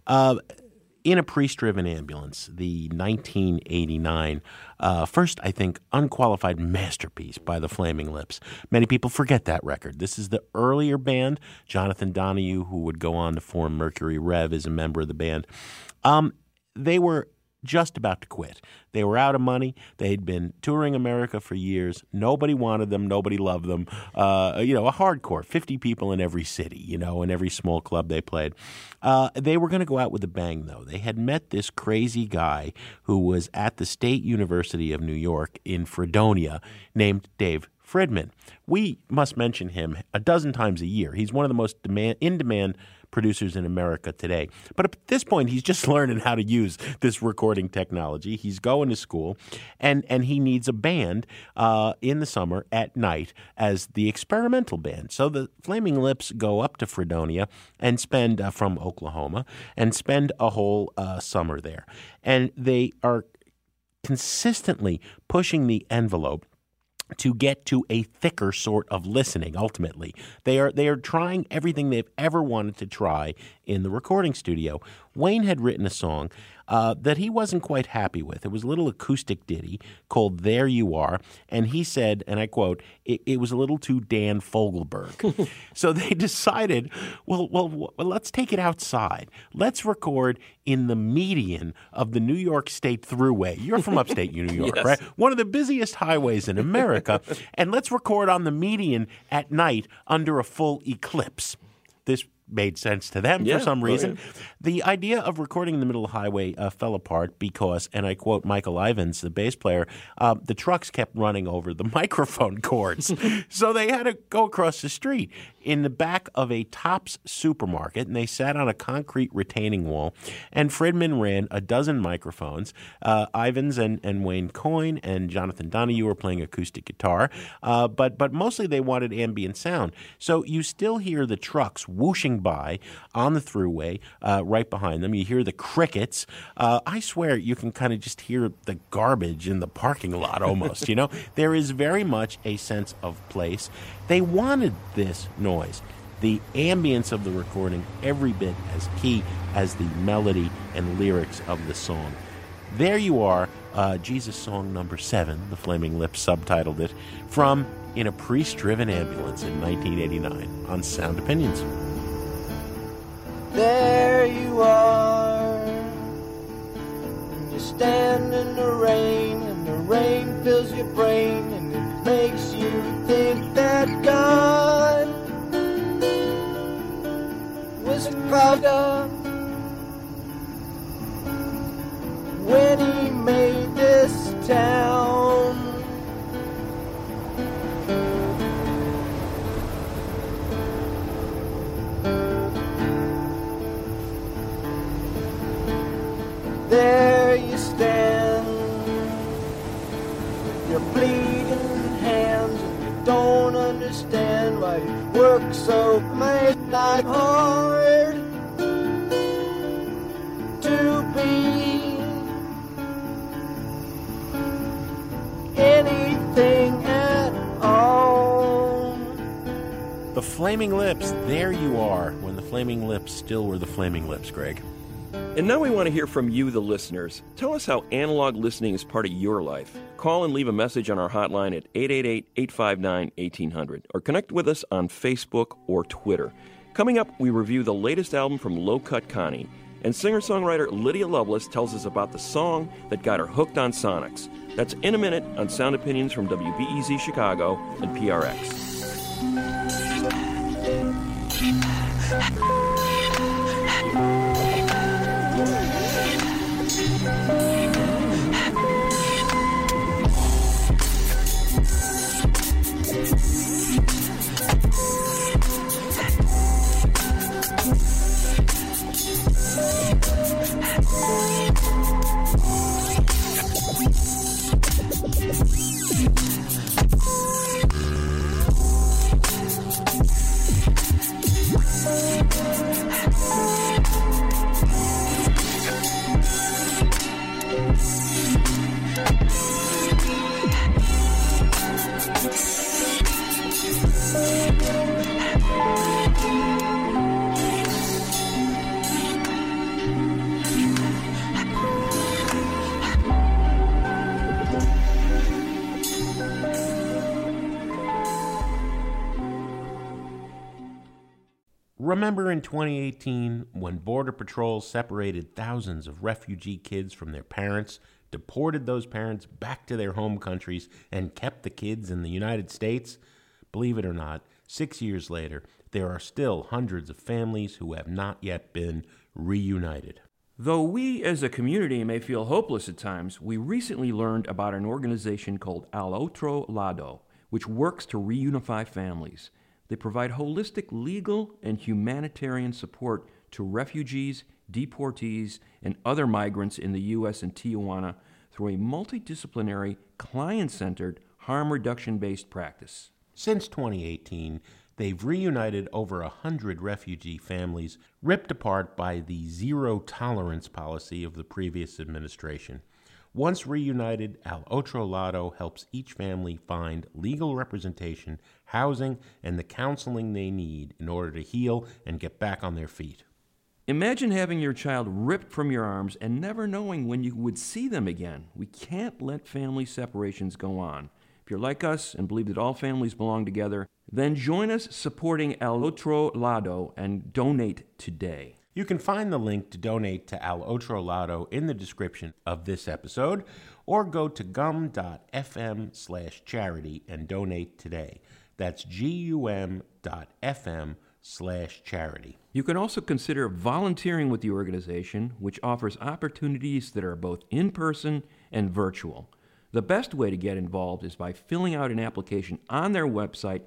In a Priest-Driven Ambulance, the 1989, first, I think, unqualified masterpiece by the Flaming Lips. Many people forget that record. This is the earlier band. Jonathan Donahue, who would go on to form Mercury Rev, is a member of the band. They were just about to quit. They were out of money. They'd been touring America for years. Nobody wanted them. Nobody loved them. A hardcore, 50 people in every city, in every small club they played. They were going to go out with a bang, though. They had met this crazy guy who was at the State University of New York in Fredonia named Dave Fridman. We must mention him a dozen times a year. He's one of the most in-demand producers in America today. But at this point, he's just learning how to use this recording technology. He's going to school, and he needs a band in the summer at night as the experimental band. So the Flaming Lips go up to Fredonia and spend, from Oklahoma, and spend a whole summer there. And they are consistently pushing the envelope to get to a thicker sort of listening, ultimately. They are trying everything they've ever wanted to try in the recording studio. Wayne had written a song that he wasn't quite happy with. It was a little acoustic ditty called There You Are, and he said, and I quote, it was a little too Dan Fogelberg. So they decided, well, let's take it outside. Let's record in the median of the New York State Thruway. You're from upstate New York, Yes. right? One of the busiest highways in America, and let's record on the median at night under a full eclipse. This made sense to them for some reason. The idea of recording in the middle of the highway fell apart because, and I quote Michael Ivins, the bass player, the trucks kept running over the microphone cords. So they had to go across the street in the back of a Tops supermarket, and they sat on a concrete retaining wall, and Fridman ran a dozen microphones. Ivins and Wayne Coyne and Jonathan Donahue were playing acoustic guitar, but mostly they wanted ambient sound. So you still hear the trucks whooshing by on the thruway right behind them. You hear the crickets. I swear you can kind of just hear the garbage in the parking lot almost, you know? There is very much a sense of place. They wanted this noise, the ambience of the recording, every bit as key as the melody and lyrics of the song. There You Are, Jesus Song Number 7, the Flaming Lips subtitled it, from In a Priest-Driven Ambulance in 1989 on Sound Opinions. There you are, you stand in the rain, and the rain fills your brain, and it makes you think that God was proud of when he made this town. There you stand with your bleeding hands, and you don't understand why you work so midnight hard to be anything at all. The Flaming Lips, There You Are, when the Flaming Lips still were the Flaming Lips, Greg. And now we want to hear from you, the listeners. Tell us how analog listening is part of your life. Call and leave a message on our hotline at 888-859-1800 or connect with us on Facebook or Twitter. Coming up, we review the latest album from Low Cut Connie, and singer-songwriter Lydia Lovelace tells us about the song that got her hooked on Sonics. That's in a minute on Sound Opinions from WBEZ Chicago and PRX. Remember in 2018 when Border Patrol separated thousands of refugee kids from their parents, deported those parents back to their home countries, and kept the kids in the United States? Believe it or not, 6 years later, there are still hundreds of families who have not yet been reunited. Though we as a community may feel hopeless at times, we recently learned about an organization called Al Otro Lado, which works to reunify families. They provide holistic legal and humanitarian support to refugees, deportees, and other migrants in the U.S. and Tijuana through a multidisciplinary, client-centered, harm reduction-based practice. Since 2018, they've reunited over 100 refugee families ripped apart by the zero-tolerance policy of the previous administration. Once reunited, Al Otro Lado helps each family find legal representation, housing, and the counseling they need in order to heal and get back on their feet. Imagine having your child ripped from your arms and never knowing when you would see them again. We can't let family separations go on. If you're like us and believe that all families belong together, then join us supporting El Otro Lado and donate today. You can find the link to donate to Al Otro Lado in the description of this episode, or go to gum.fm/charity and donate today. That's gum.fm/charity. You can also consider volunteering with the organization, which offers opportunities that are both in-person and virtual. The best way to get involved is by filling out an application on their website,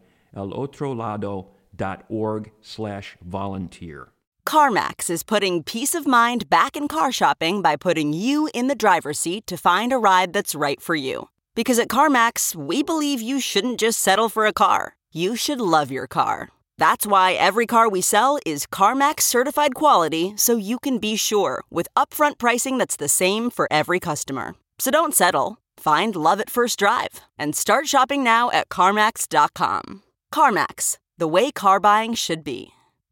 elotrolado.org/volunteer. CarMax is putting peace of mind back in car shopping by putting you in the driver's seat to find a ride that's right for you. Because at CarMax, we believe you shouldn't just settle for a car. You should love your car. That's why every car we sell is CarMax certified quality, so you can be sure with upfront pricing that's the same for every customer. So don't settle. Find love at first drive and start shopping now at CarMax.com. CarMax, the way car buying should be.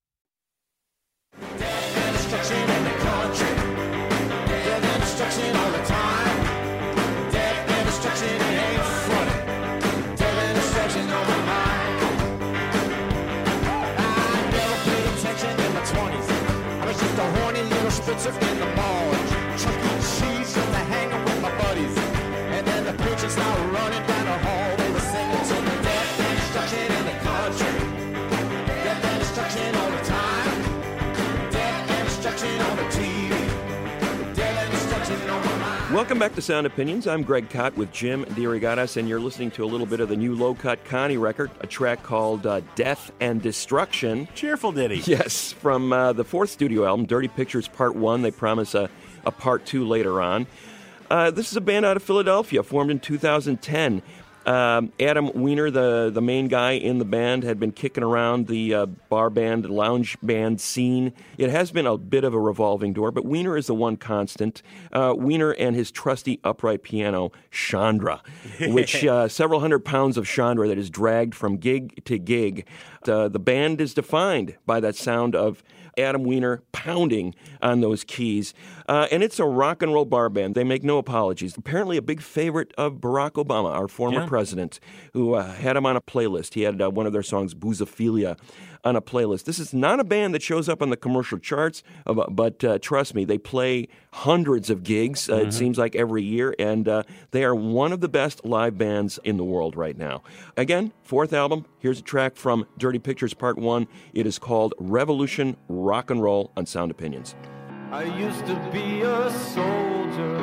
Spitzer in the mall, Chuck E. Cheese, just a hanging with my buddies. And then the preachers now running down the hall. They were singing to the death and destruction in the country. Death and destruction all the time. Death and destruction on the TV. Death and destruction on my mind. Welcome back to Sound Opinions. I'm Greg Kot with Jim DeRogatis, and you're listening to a little bit of the new Low Cut Connie record, a track called Death and Destruction. Cheerful ditty. Yes, from the fourth studio album, Dirty Pictures Part 1. They promise a Part 2 later on. This is a band out of Philadelphia, formed in 2010. Adam Weiner, the main guy in the band, had been kicking around the bar band, lounge band scene. It has been a bit of a revolving door, but Weiner is the one constant. Weiner and his trusty upright piano, Chandra, which several hundred pounds of Chandra that is dragged from gig to gig. The band is defined by that sound of Adam Weiner pounding on those keys. And it's a rock and roll bar band. They make no apologies. Apparently a big favorite of Barack Obama, our former president, who had him on a playlist. He had one of their songs, Boozophilia, on a playlist. This is not a band that shows up on the commercial charts, but trust me, they play hundreds of gigs, it seems like, every year, and they are one of the best live bands in the world right now. Again, fourth album. Here's a track from Dirty Pictures Part 1. It is called Revolution Rock and Roll on Sound Opinions. I used to be a soldier.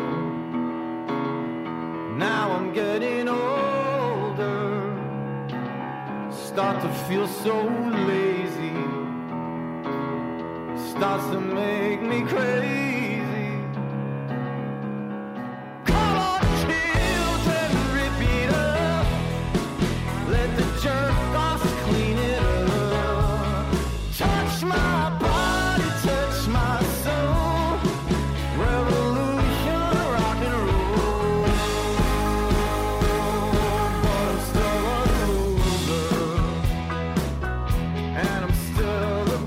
Now I'm getting older. Start to feel so lazy. Starts to make me crazy. Come on, children, rip it up. Let the jerk offs clean it up. Touch my body, touch my soul. Revolution, rock and roll. But I'm still a loser, and I'm still a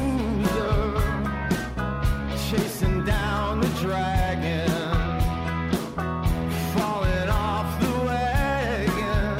boozer, chasing down the dragon, falling off the wagon.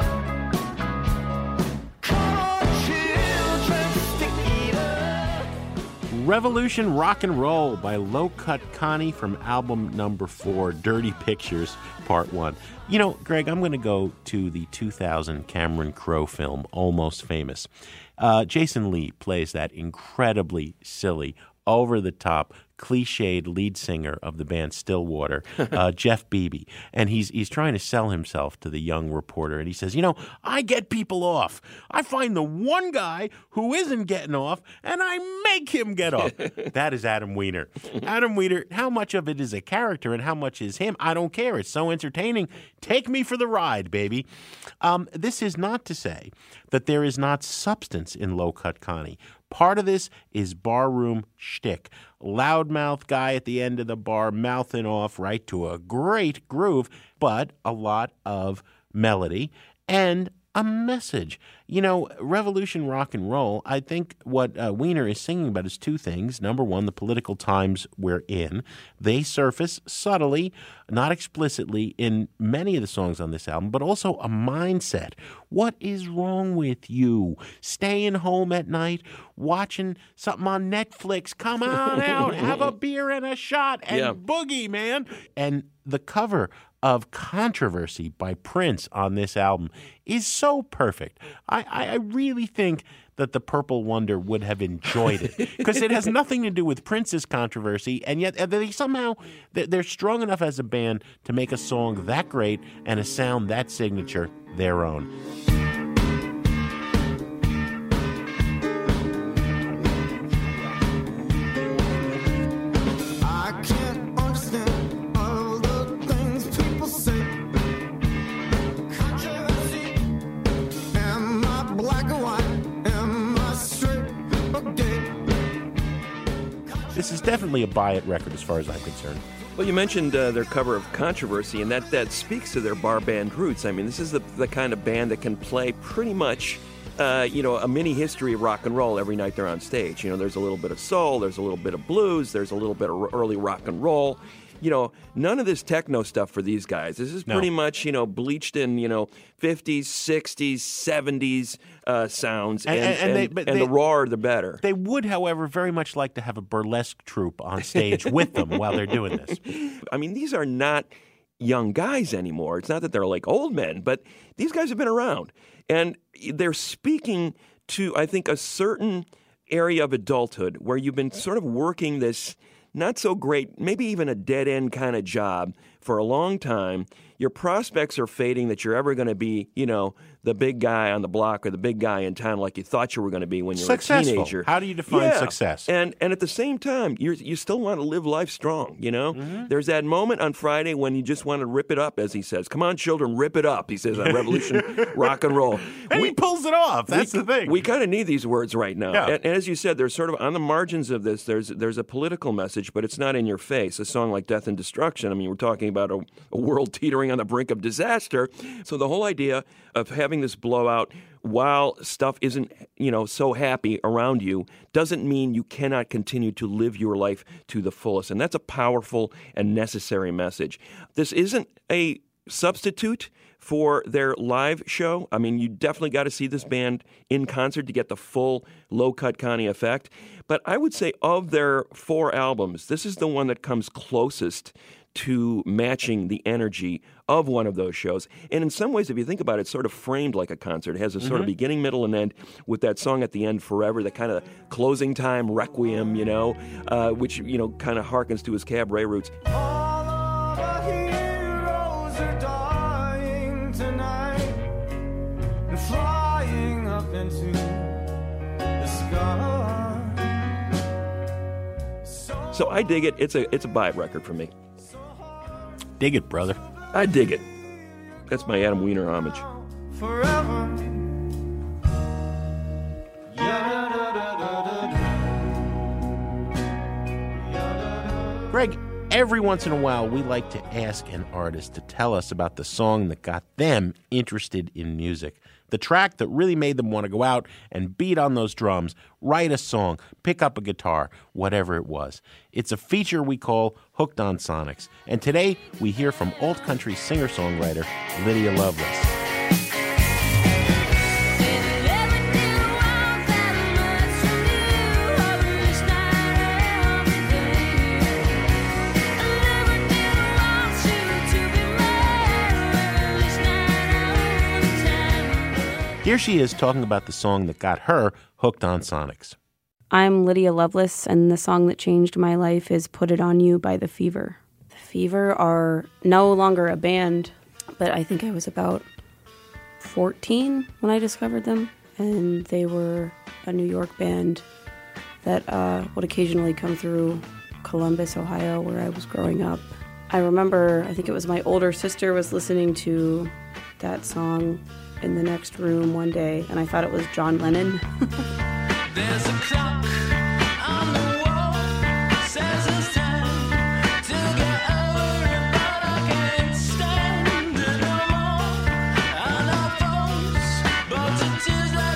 Come on, children, stick it up. Revolution Rock and Roll by Low Cut Connie from album number 4, Dirty Pictures Part 1. You know, Greg, I'm going to go to the 2000 Cameron Crowe film, Almost Famous. Jason Lee plays that incredibly silly, over-the-top, cliched lead singer of the band Stillwater, Jeff Beebe. And he's trying to sell himself to the young reporter. And he says, you know, I get people off. I find the one guy who isn't getting off, and I make him get off. That is Adam Weiner. Adam Weiner, how much of it is a character and how much is him? I don't care. It's so entertaining. Take me for the ride, baby. This is not to say that there is not substance in Low Cut Connie. Part of this is barroom shtick. Loudmouth guy at the end of the bar mouthing off right to a great groove, but a lot of melody and a message. Revolution rock and roll, I think what Weiner is singing about is two things. Number one, the political times we're in. They surface subtly, not explicitly, in many of the songs on this album, but also a mindset. What is wrong with you? Staying home at night, watching something on Netflix. Come on out, have a beer and a shot, and boogie, man. And the cover of Controversy by Prince on this album is so perfect. I really think that the Purple Wonder would have enjoyed it because it has nothing to do with Prince's Controversy, and yet they somehow, they're strong enough as a band to make a song that great and a sound that signature their own. This is definitely a buy-it record as far as I'm concerned. Well, you mentioned their cover of Controversy, and that speaks to their bar band roots. I mean, this is the kind of band that can play pretty much, a mini history of rock and roll every night they're on stage. There's a little bit of soul, there's a little bit of blues, there's a little bit of early rock and roll. None of this techno stuff for these guys. This is pretty much, bleached in, 50s, 60s, 70s sounds, and the rawer the better. They would, however, very much like to have a burlesque troupe on stage with them while they're doing this. I mean, these are not young guys anymore. It's not that they're like old men, but these guys have been around. And they're speaking to, I think, a certain area of adulthood where you've been sort of working this not so great, maybe even a dead-end kind of job for a long time. Your prospects are fading that you're ever going to be, the big guy on the block or the big guy in town like you thought you were going to be when you were a teenager. How do you define success? And at the same time, you still want to live life strong, Mm-hmm. There's that moment on Friday when you just want to rip it up, as he says. Come on, children, rip it up, he says on Revolution Rock and Roll. And he pulls it off. That's the thing. We kind of need these words right now. Yeah. And as you said, there's sort of on the margins of this, there's a political message, but it's not in your face. A song like Death and Destruction, I mean, we're talking about a world teetering on the brink of disaster. So the whole idea of having this blowout while stuff isn't, so happy around you doesn't mean you cannot continue to live your life to the fullest. And that's a powerful and necessary message. This isn't a substitute for their live show. I mean, you definitely got to see this band in concert to get the full Low Cut Connie effect. But I would say of their 4 albums, this is the one that comes closest to matching the energy of one of those shows. And in some ways, if you think about it, it's sort of framed like a concert. It has a sort of beginning, middle, and end with that song at the end, Forever, that kind of closing time requiem, which, kind of harkens to his cabaret roots. All of our heroes are dying tonight and flying up into the sky. So I dig it. It's a buy-it record for me. Dig it, brother. I dig it. That's my Adam Weiner homage. Forever. Greg, every once in a while, we like to ask an artist to tell us about the song that got them interested in music. The track that really made them want to go out and beat on those drums, write a song, pick up a guitar, whatever it was. It's a feature we call Hooked on Sonics. And today, we hear from alt country singer-songwriter Lydia Lovelace. Here she is talking about the song that got her hooked on Sonics. I'm Lydia Lovelace, and the song that changed my life is Put It On You by The Fever. The Fever are no longer a band, but I think I was about 14 when I discovered them, and they were a New York band that would occasionally come through Columbus, Ohio, where I was growing up. I remember, I think it was my older sister was listening to that song in the next room one day, and I thought it was John Lennon. There's a clock on the wall, says it's time to get over it, but I can't stand it no more. I know folks, but it is like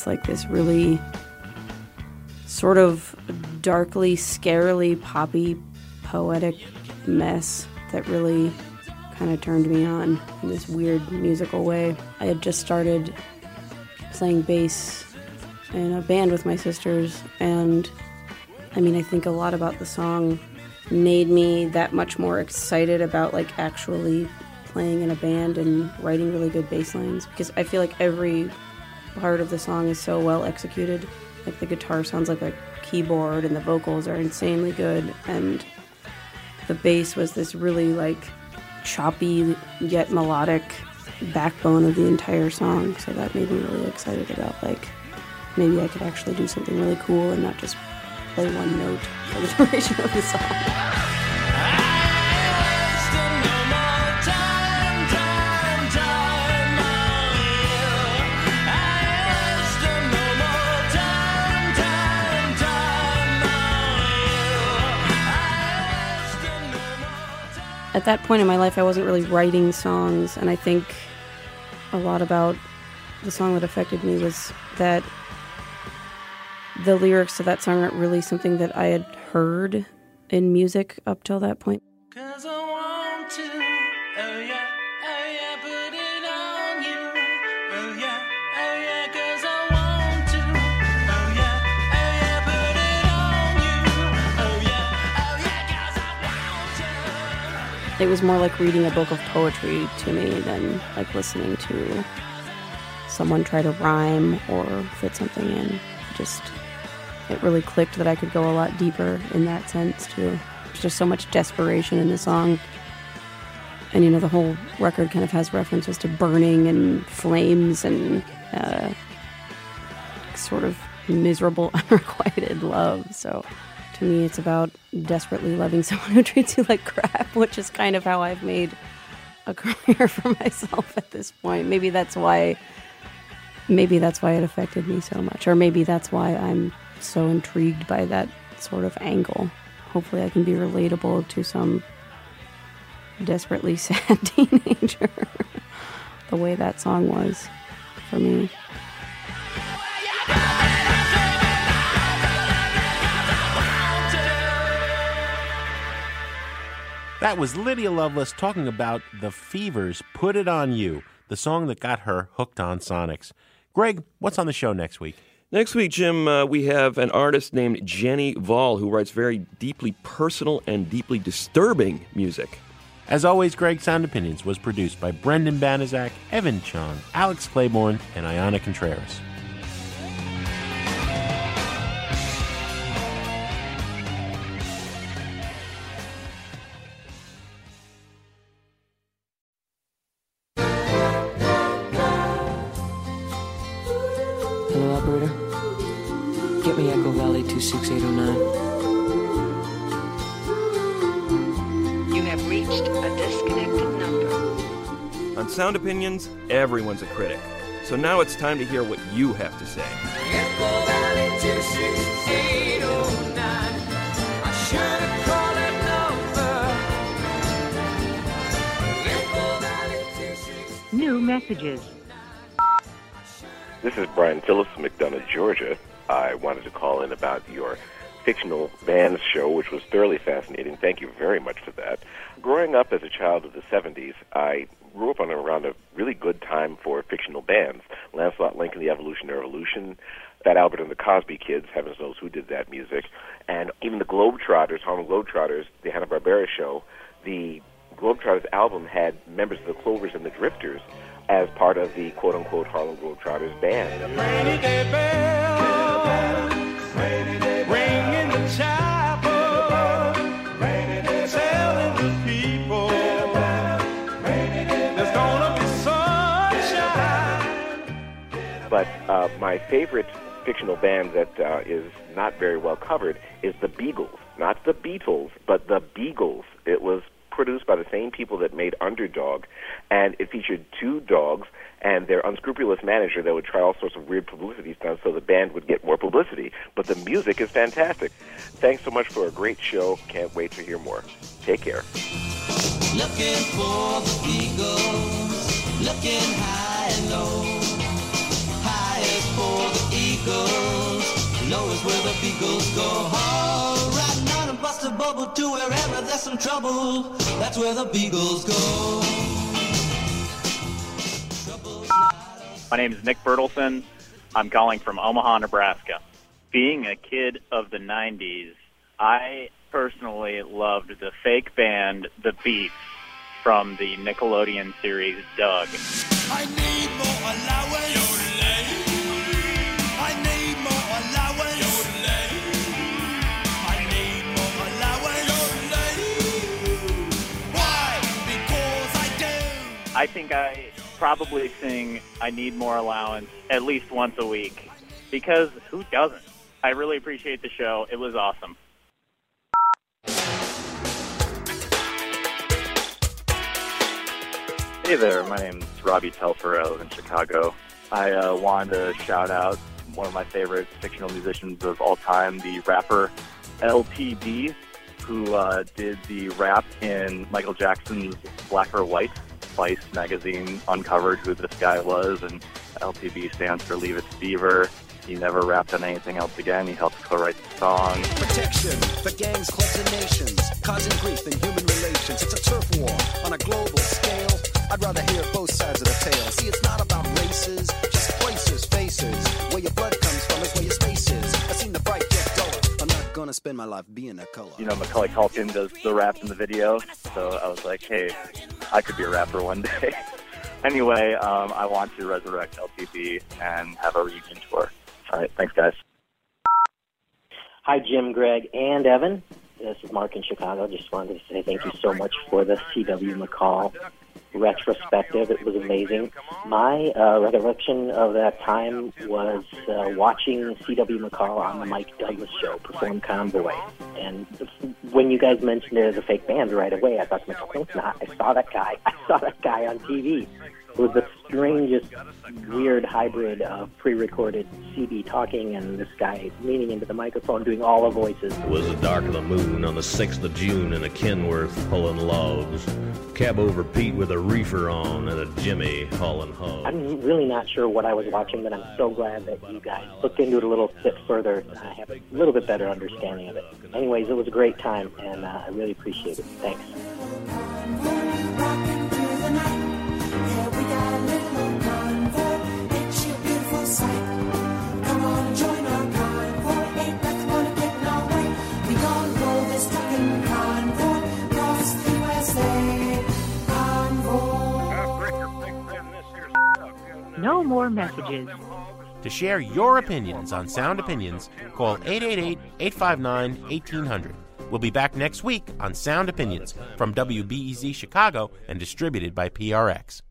like this really sort of darkly, scarily poppy, poetic mess that really kind of turned me on in this weird musical way. I had just started playing bass in a band with my sisters, and I mean, I think a lot about the song made me that much more excited about like actually playing in a band and writing really good bass lines, because I feel like every part of the song is so well executed. Like the guitar sounds like a keyboard and the vocals are insanely good, and the bass was this really like choppy yet melodic backbone of the entire song. So that made me really excited about like maybe I could actually do something really cool and not just play one note for the duration of the song. At that point in my life, I wasn't really writing songs, and I think a lot about the song that affected me was that the lyrics to that song aren't really something that I had heard in music up till that point. 'Cause I want to, oh yeah, put it on you, oh yeah, 'cause I want to, oh yeah, put it on you, oh yeah, 'cause I want to. It was more like reading a book of poetry to me than like listening to someone try to rhyme or fit something in. It really clicked that I could go a lot deeper in that sense too. There's just so much desperation in the song. And you know, the whole record kind of has references to burning and flames and sort of miserable, unrequited love. So to me, it's about desperately loving someone who treats you like crap, which is kind of how I've made a career for myself at this point. Maybe that's why it affected me so much, or maybe that's why I'm so intrigued by that sort of angle. Hopefully I can be relatable to some desperately sad teenager the way that song was for me. That was Lydia Loveless talking about The Fever's Put It On You, the song that got her hooked on Sonics. Greg, what's on the show next week? Next week, Jim, we have an artist named Jenny Vall who writes very deeply personal and deeply disturbing music. As always, Greg, Sound Opinions was produced by Brendan Banaszak, Evan Chong, Alex Claiborne, and Ayana Contreras. Hello, operator. Get me Echo Valley 26809. You have reached a disconnected number. On Sound Opinions, everyone's a critic. So now it's time to hear what you have to say. Echo Valley 26809. I should have called that number. Echo Valley 26809. New messages. This is Brian Phillips from McDonough, Georgia. I wanted to call in about your fictional bands show, which was thoroughly fascinating. Thank you very much for that. Growing up as a child of the 70s, I grew up around a really good time for fictional bands. Lancelot Lincoln, The Evolutionary Revolution, Fat Albert and the Cosby Kids, heavens knows who did that music, and even the Globetrotters, Harlem Globetrotters, the Hanna-Barbera show. The Globetrotters album had members of the Clovers and the Drifters as part of the quote-unquote Harlem Globetrotters band. Rainy day bells, ring in the chapel, telling the people there's gonna be sunshine. But my favorite fictional band that is not very well covered is the Beagles. Not the Beatles, but the Beagles. It was produced by the same people that made Underdog, and it featured two dogs and their unscrupulous manager that would try all sorts of weird publicity stunts so the band would get more publicity. But the music is fantastic. Thanks so much for a great show. Can't wait to hear more. Take care. Looking for the Eagles, looking high and low, highest for the Eagles. Beagles. Knows where the Beagles go. Oh, riding on and bust a bubble to wherever there's some trouble. That's where the Beagles go. My name is Nick Bertelson. I'm calling from Omaha, Nebraska. Being a kid of the 90s, I personally loved the fake band The Beats from the Nickelodeon series Doug. I need more allowance. I need more allowance. I need more allowance. Why? Because I do. I think I probably sing I Need More Allowance at least once a week, because who doesn't? I really appreciate the show. It was awesome. Hey there, my name's Robbie Telfer. I live in Chicago. I wanted to shout out one of my favorite fictional musicians of all time, the rapper LTD, who did the rap in Michael Jackson's Black or White. Vice magazine uncovered who this guy was, and LTD stands for Leave It Fever. He never rapped on anything else again. He helped co-write the song. Protection for gangs, clubs, and nations, causing grief in human relations. It's a turf war on a global scale. I'd rather hear both sides of the tale. See, it's not about races, just places, faces. Where your blood comes from is where your space is. I've seen the bright get duller. I'm not gonna spend my life being a color. You know, Macaulay Culkin does the rap in the video, so I was like, hey, I could be a rapper one day. Anyway, I want to resurrect LTD and have a reunion tour. All right, thanks, guys. Hi, Jim, Greg, and Evan. This is Mark in Chicago. Just wanted to say thank you so much for the C.W. McCall retrospective. It was amazing. My recollection of that time was watching C.W. McCall on the Mike Douglas show perform Convoy. And when you guys mentioned it as a fake band right away, I thought to myself, no, it's not. I saw that guy on TV. It was the strangest, weird hybrid of pre-recorded CD talking and this guy leaning into the microphone doing all the voices. It was the dark of the moon on the 6th of June in a Kenworth pulling logs. Cab over Pete with a reefer on and a Jimmy hauling hogs. I'm really not sure what I was watching, but I'm so glad that you guys looked into it a little bit further. I have a little bit better understanding of it. Anyways, it was a great time, and I really appreciate it. Thanks. No more messages. To share your opinions on Sound Opinions, call 888-859-1800. We'll be back next week on Sound Opinions from WBEZ Chicago and distributed by PRX.